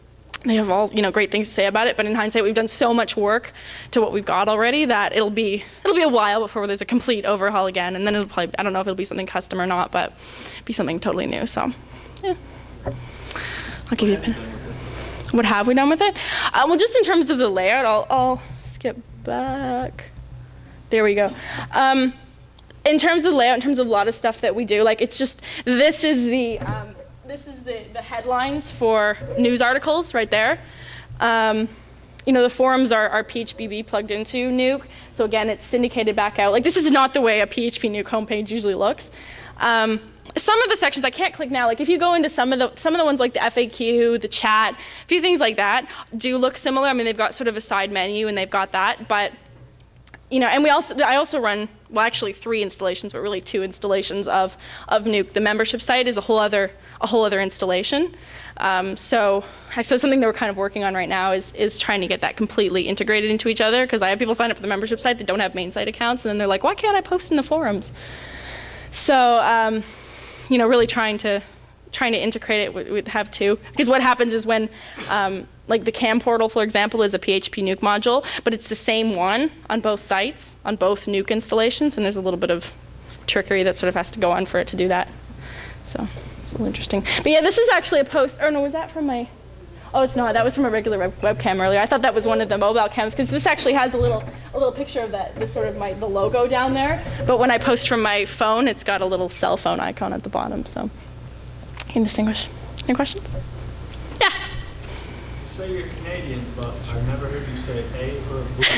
they have all, you know, great things to say about it, but in hindsight, we've done so much work to what we've got already that it'll be it'll be a while before there's a complete overhaul again, and then it'll probably, I don't know if it'll be something custom or not, but be something totally new. So, yeah, I'll give you a pin. What have we done with it? Uh, well, just in terms of the layout, I'll, I'll skip back. There we go. Um, in terms of the layout, in terms of a lot of stuff that we do, like it's just this is the. Um, This is the, the headlines for news articles right there. Um, you know, the forums are, are P H P B plugged into Nuke. So again, it's syndicated back out. Like this is not the way a P H P Nuke homepage usually looks. Um, some of the sections, I can't click now. Like if you go into some of the some of the ones like the F A Q, the chat, a few things like that do look similar. I mean, they've got sort of a side menu and they've got that. But you know, and we also I also run well actually three installations, but really two installations of of Nuke. The membership site is a whole other a whole other installation. Um, so actually something that we're kind of working on right now is is trying to get that completely integrated into each other, because I have people sign up for the membership site that don't have main site accounts, and then they're like, why can't I post in the forums? So um, you know, really trying to trying to integrate it with, with have two, because what happens is when um, like the CAM portal, for example, is a P H P Nuke module, but it's the same one on both sites, on both Nuke installations, and there's a little bit of trickery that sort of has to go on for it to do that. So it's a little interesting. But yeah, this is actually a post, or no, was that from my, oh, it's not, that was from a regular web, webcam earlier. I thought that was one of the mobile cams, because this actually has a little a little picture of that, this sort of my, the logo down there, but when I post from my phone, it's got a little cell phone icon at the bottom, so you can distinguish. Any questions? Yeah? You say you're Canadian, but I've never heard you say a or a boot.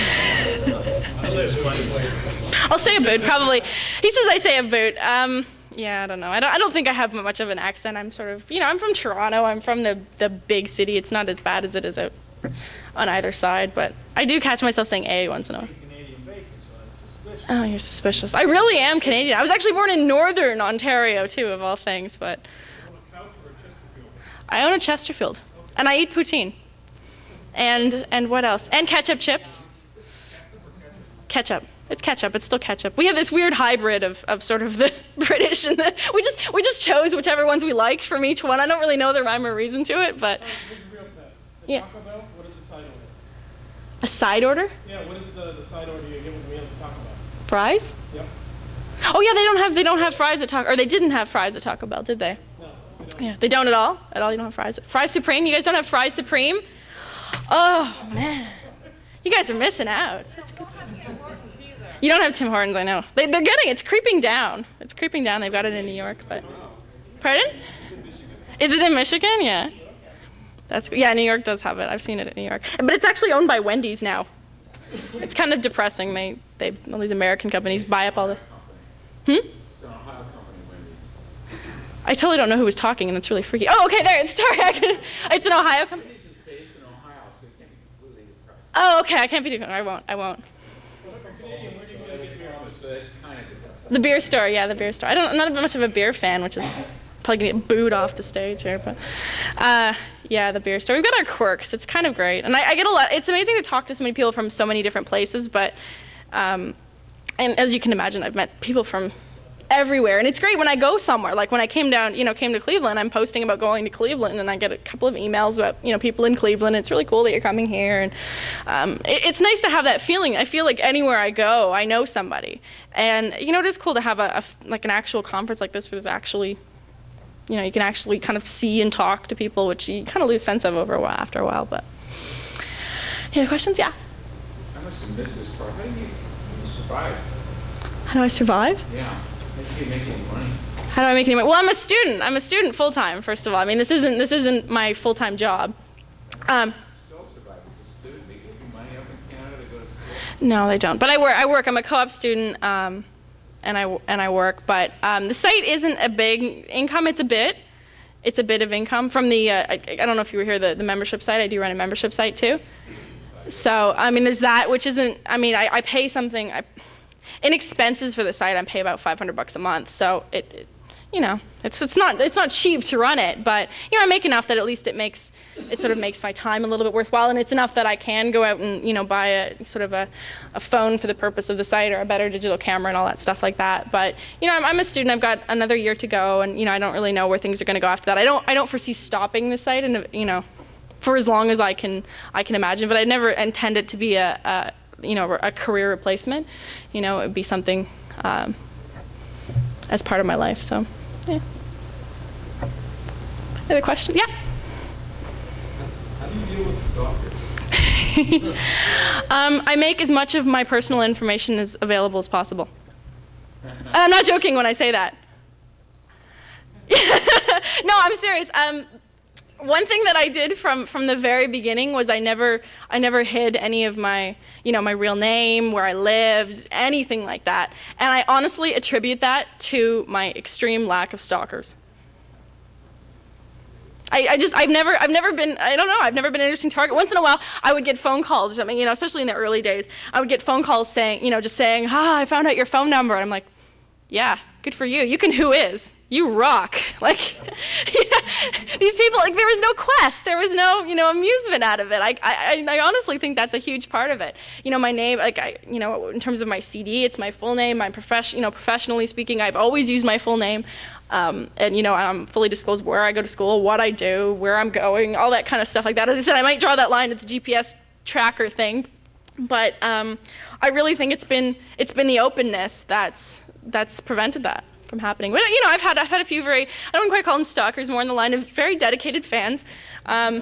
I'll say a boot, probably. He says I say a boot. Um, yeah, I don't know. I don't, I don't think I have much of an accent. I'm sort of, you know, I'm from Toronto. I'm from the, the big city. It's not as bad as it is out on either side, but I do catch myself saying a once in a while. Canadian bacon, so I'm suspicious. Oh, you're suspicious. I really am Canadian. I was actually born in northern Ontario, too, of all things, but I own a Chesterfield, and I eat poutine. And and what else? And ketchup chips. Ketchup. It's ketchup. It's still ketchup. We have this weird hybrid of, of sort of the British and the, we just we just chose whichever ones we liked from each one. I don't really know the rhyme or reason to it, but yeah. Taco Bell, what is the side order? A side order? Yeah, what is the, the side order you give with meals at Taco Bell? Fries? Yep. Oh yeah, they don't have they don't have fries at Taco, or they didn't have fries at Taco Bell, did they? No, we don't. Yeah, they don't at all. At all, you don't have fries. Fries Supreme. You guys don't have Fries Supreme? Oh man, you guys are missing out. That's good. You don't have Tim Hortons, I know. They, they're getting it's creeping down. It's creeping down. They've got it in New York, but pardon? Is it in Michigan? Yeah. That's yeah. New York does have it. I've seen it in New York, but it's actually owned by Wendy's now. It's kind of depressing. They they all these American companies buy up all the. Hmm. I totally don't know who was talking, and it's really freaky. Oh, okay, there. Sorry, I can, it's an Ohio company. Oh, okay. I can't be. I won't. I won't. The beer store, yeah, the beer store. I don't. I'm not much of a beer fan, which is probably gonna get booed off the stage here, but uh, yeah, the beer store. We've got our quirks. It's kind of great, and I, I get a lot. It's amazing to talk to so many people from so many different places, but um, and as you can imagine, I've met people from everywhere, and it's great when I go somewhere. Like when I came down, you know, came to Cleveland, I'm posting about going to Cleveland, and I get a couple of emails about, you know, people in Cleveland. It's really cool that you're coming here, and um, it, it's nice to have that feeling. I feel like anywhere I go, I know somebody, and you know, it is cool to have a, a like an actual conference like this where there's actually, you know, you can actually kind of see and talk to people, which you kind of lose sense of over a while after a while. But any other questions? Yeah. How much do you miss this part? How do you survive? How do I survive? Yeah. How do you make any money? How do I make any money? Well, I'm a student. I'm a student full time. First of all, I mean, this isn't this isn't my full time job. Um, Still survive as a student. They give you money up in Canada to go to school? no, they don't. But I work. I work. I'm a co-op student, um, and I and I work. But um, the site isn't a big income. It's a bit. It's a bit of income from the. Uh, I, I don't know if you were here. The, the membership site. I do run a membership site too. So I mean, there's that, which isn't. I mean, I, I pay something. I, in expenses for the site, I pay about five hundred bucks a month. So it, it, you know, it's it's not it's not cheap to run it, but you know, I make enough that at least it makes it sort of makes my time a little bit worthwhile, and it's enough that I can go out and, you know, buy a sort of a, a phone for the purpose of the site, or a better digital camera and all that stuff like that. But you know, I'm, I'm a student. I've got another year to go, and you know, I don't really know where things are going to go after that. I don't I don't foresee stopping the site in a, you know, for as long as I can I can imagine. But I never intended to be a, a you know a career replacement. You know, it would be something um, as part of my life. So, yeah. Other question? Yeah. How do you deal with stalkers? um, I make as much of my personal information as available as possible. And I'm not joking when I say that. No, I'm serious. Um, one thing that I did from, from the very beginning was I never I never hid any of my you know my real name, where I lived, anything like that. And I honestly attribute that to my extreme lack of stalkers. I, I just I've never I've never been I don't know I've never been an interesting target. Once in a while I would get phone calls or something, you know, especially in the early days. I would get phone calls saying, you know, just saying, ah, I found out your phone number. And I'm like, yeah, good for you. You can who is. You rock. Like, you know, these people, like, there was no quest. There was no, you know, amusement out of it. I, I, I honestly think that's a huge part of it. You know, my name, like, I, you know, in terms of my C D, it's my full name. My profession, you know, professionally speaking, I've always used my full name. Um, and, you know, I'm fully disclosed where I go to school, what I do, where I'm going, all that kind of stuff like that. As I said, I might draw that line at the G P S tracker thing. But um, I really think it's been, it's been the openness that's, that's prevented that from happening. But, you know, I've had I've had a few very, I don't quite call them stalkers, more in the line of very dedicated fans. Um, you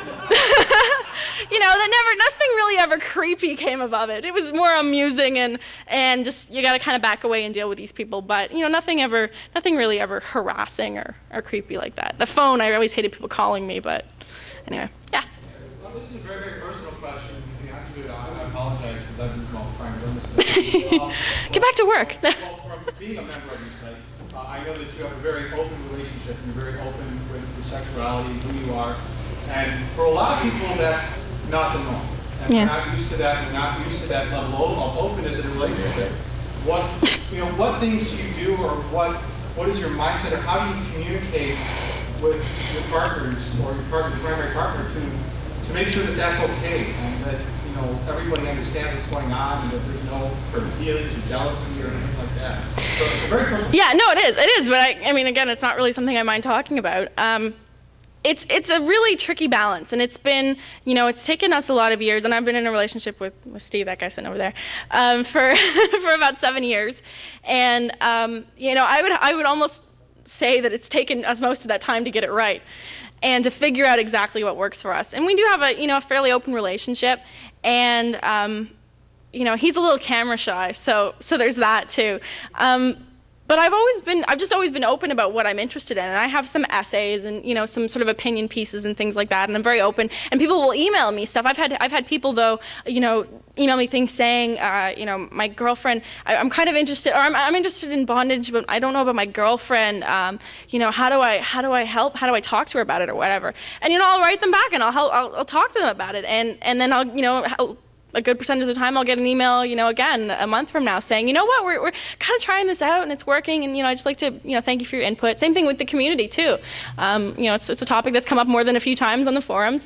know, that never, nothing really ever creepy came above it. It was more amusing and and just, you got to kind of back away and deal with these people. But, you know, nothing ever, nothing really ever harassing or, or creepy like that. The phone, I always hated people calling me, but anyway, yeah. Well, this is a very, very personal question. If you answer it, I I apologize because I've been well, trying to learn this stuff. Get back to work. Well, from being a member of your site, uh, I know that you have a very open relationship and you're very open with your sexuality, who you are. And for a lot of people, that's not the norm. And Yeah. they're not used to that. They're not used to that level of openness in a relationship. What, you know, what things do you do, or what, what is your mindset, or how do you communicate with your partners or your partner, primary partner, to to make sure that that's okay and that, you know, everybody understands what's going on and that there's no hurt feelings or jealousy or anything like that. So it's a very personal. Yeah, no, it is. It is. But I, I mean, again, it's not really something I mind talking about. Um, it's it's a really tricky balance, and it's been, you know, it's taken us a lot of years. And I've been in a relationship with, with Steve, that guy sitting over there, um, for for about seven years. And um, you know, I would I would almost say that it's taken us most of that time to get it right, and to figure out exactly what works for us. And we do have a, you know, a fairly open relationship, and um, you know, he's a little camera shy, so so there's that too. Um, but I've always been, I've just always been open about what I'm interested in, and I have some essays and, you know, some sort of opinion pieces and things like that, and I'm very open. And people will email me stuff. I've had I've had people though, you know, email me things saying, uh, you know, my girlfriend, I, I'm kind of interested, or I'm, I'm interested in bondage, but I don't know about my girlfriend. Um, you know, how do I how do I help? How do I talk to her about it, or whatever? And you know, I'll write them back and I'll help, I'll, I'll talk to them about it, and and then I'll, you know, I'll, a good percentage of the time I'll get an email, you know, again, a month from now saying, you know what, we're, we're kind of trying this out and it's working, and, you know, I'd just like to, you know, thank you for your input. Same thing with the community too. Um, you know, it's, it's a topic that's come up more than a few times on the forums.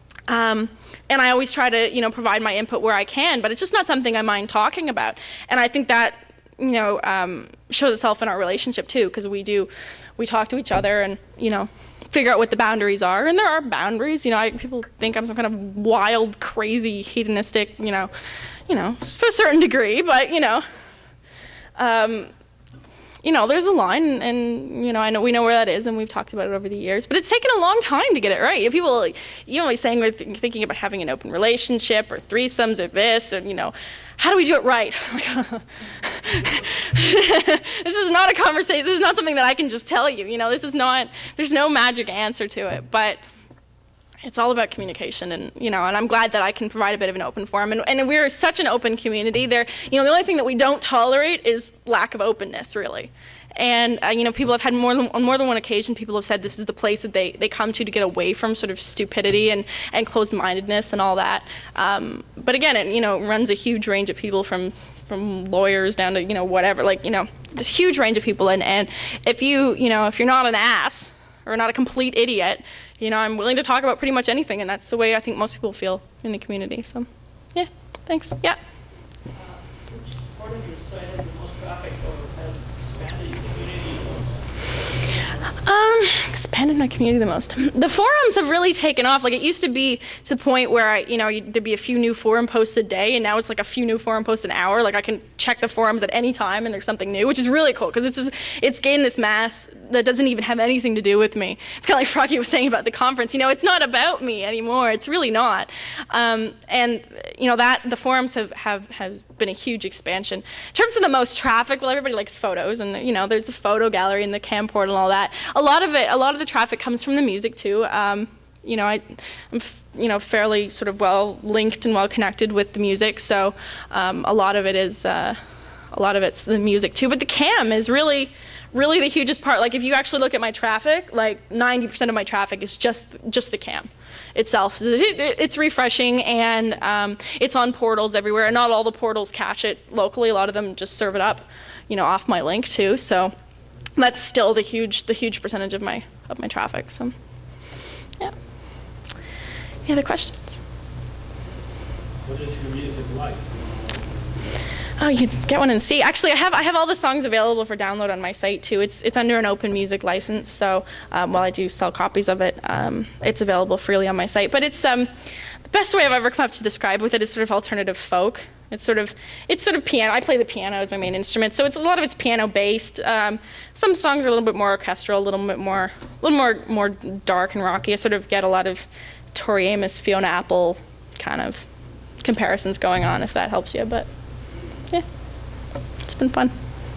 Um, and I always try to, you know, provide my input where I can, but it's just not something I mind talking about. And I think that, you know, um, shows itself in our relationship too, because we do, we talk to each other and, you know, figure out what the boundaries are, and there are boundaries. You know, I, people think I'm some kind of wild, crazy, hedonistic, you know, you know, to a certain degree, but you know, um, you know, there's a line, and, and you know, I know we know where that is, and we've talked about it over the years. But it's taken a long time to get it right. People, you know, saying we're th thinking about having an open relationship or threesomes or this, and you know, how do we do it right? This is not a conversation. This is not something that I can just tell you. You know, this is not. There's no magic answer to it, but it's all about communication, and you know, and I'm glad that I can provide a bit of an open forum. And, and we're such an open community. There, you know, the only thing that we don't tolerate is lack of openness, really. And uh, you know, people have had more than on more than one occasion, people have said this is the place that they they come to to get away from sort of stupidity and and closed-mindedness and all that. Um, but again, it you know runs a huge range of people, from from lawyers down to you know whatever, like you know, just a huge range of people. And and if you you know if you're not an ass or not a complete idiot, you know, I'm willing to talk about pretty much anything, and that's the way I think most people feel in the community. So, yeah, thanks. Yeah. Uh, which part of your site has the most traffic or has expanded your community the most? Um, expanded my community the most. The forums have really taken off. Like, it used to be to the point where I, you know, you'd, there'd be a few new forum posts a day, and now it's like a few new forum posts an hour. Like, I can check the forums at any time, and there's something new, which is really cool because it's just, it's gained this mass that doesn't even have anything to do with me. It's kind of like Froggy was saying about the conference. You know, it's not about me anymore. It's really not. Um, and you know that the forums have have have been a huge expansion. In terms of the most traffic, well, everybody likes photos, and you know, there's the photo gallery and the cam portal and all that. A lot of it, a lot of the traffic comes from the music too. Um, you know, I, I'm, f you know, fairly sort of well linked and well connected with the music, so um, a lot of it is, uh, a lot of it's the music too. But the cam is really, really the hugest part. Like, if you actually look at my traffic, like ninety percent of my traffic is just just the cam itself. It, it, it's refreshing, and um, it's on portals everywhere. And not all the portals cache it locally. A lot of them just serve it up, you know, off my link too. So that's still the huge, the huge percentage of my of my traffic. So, yeah. Any other questions? What is your music like? Oh, you can get one and see. Actually, I have I have all the songs available for download on my site too. It's it's under an open music license, so um, while I do sell copies of it, um, it's available freely on my site. But it's um, the best way I've ever come up to describe with it is sort of alternative folk. It's sort of it's sort of piano. I play the piano as my main instrument, so it's a lot of it's piano based. Um, some songs are a little bit more orchestral, a little bit more a little more more dark and rocky. I sort of get a lot of Tori Amos, Fiona Apple kind of comparisons going on, if that helps you. But yeah, it's been fun.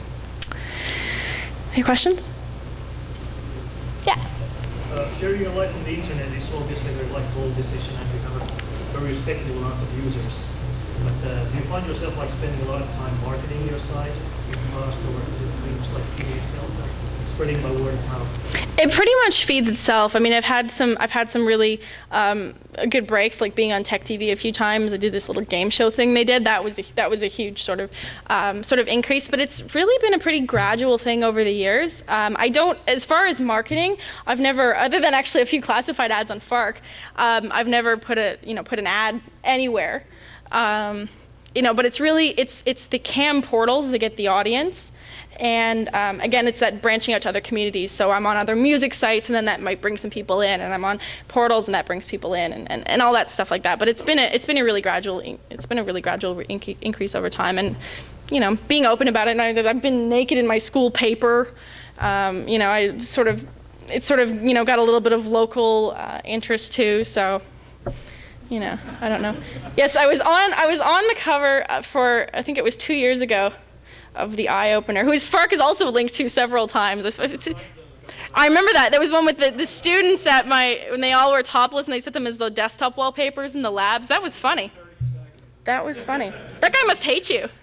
Any questions? Yeah. Uh, sharing your life on the internet is obviously a very like bold decision, and you have a very respectable amount of users. But uh, do you find yourself like spending a lot of time marketing your site, your past, or is it pretty much like feeding itself, like spreading by word of mouth? It pretty much feeds itself. I mean, I've had some, I've had some really um, good breaks, like being on Tech T V a few times. I did this little game show thing they did. That was a, that was a huge sort of um, sort of increase. But it's really been a pretty gradual thing over the years. Um, I don't, as far as marketing, I've never, other than actually a few classified ads on Fark, um, I've never put a, you know, put an ad anywhere. Um, you know, but it's really, it's it's the cam portals that get the audience. And um, again, it's that branching out to other communities. So I'm on other music sites, and then that might bring some people in, and I'm on portals, and that brings people in, and, and, and all that stuff like that. But it's been a, it's been a really gradual it's been a really gradual inc increase over time, and you know, being open about it. And I, I've been naked in my school paper. Um, you know, I sort of it sort of you know got a little bit of local uh, interest too. So. You know, I don't know. Yes, I was on I was on the cover for I think it was two years ago. Of the Eye Opener, whose Fark is also linked to several times. I remember that. There was one with the, the students at my, when they all were topless and they set them as the desktop wallpapers in the labs. That was funny. That was funny. That guy must hate you.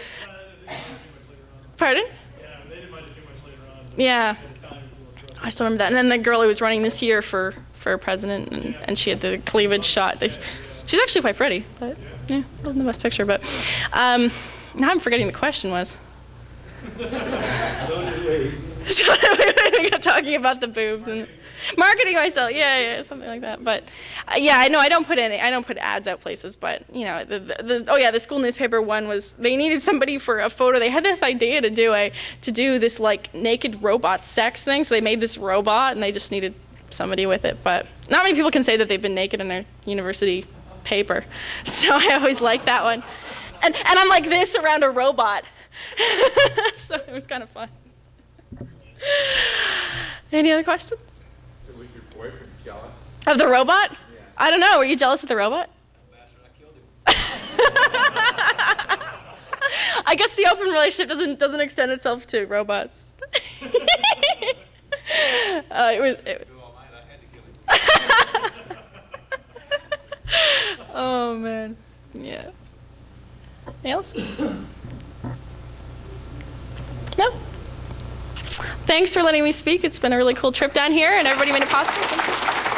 Pardon? Yeah, they didn't mind it too much later on. Yeah. I still remember that. And then the girl who was running this year for, for president, and, and she had the cleavage shot. The, she's actually quite pretty, but yeah, wasn't the best picture. But um, now I'm forgetting the question was. So we got talking about the boobs and marketing myself, yeah, yeah, something like that. But uh, yeah, I know I don't put any, I don't put ads out places. But you know, the, the, the oh yeah, the school newspaper one was they needed somebody for a photo. They had this idea to do a to do this like naked robot sex thing. So they made this robot, and they just needed somebody with it. But not many people can say that they've been naked in their university paper. So I always liked that one. And and I'm like this around a robot. So it was kind of fun. Any other questions? So was your boyfriend jealous? Of the robot? Yeah. I don't know. Were you jealous of the robot? I guess the open relationship doesn't doesn't extend itself to robots. uh, it was. It, oh man, yeah. Anything else? No? Thanks for letting me speak. It's been a really cool trip down here, and everybody made it possible. Thank you.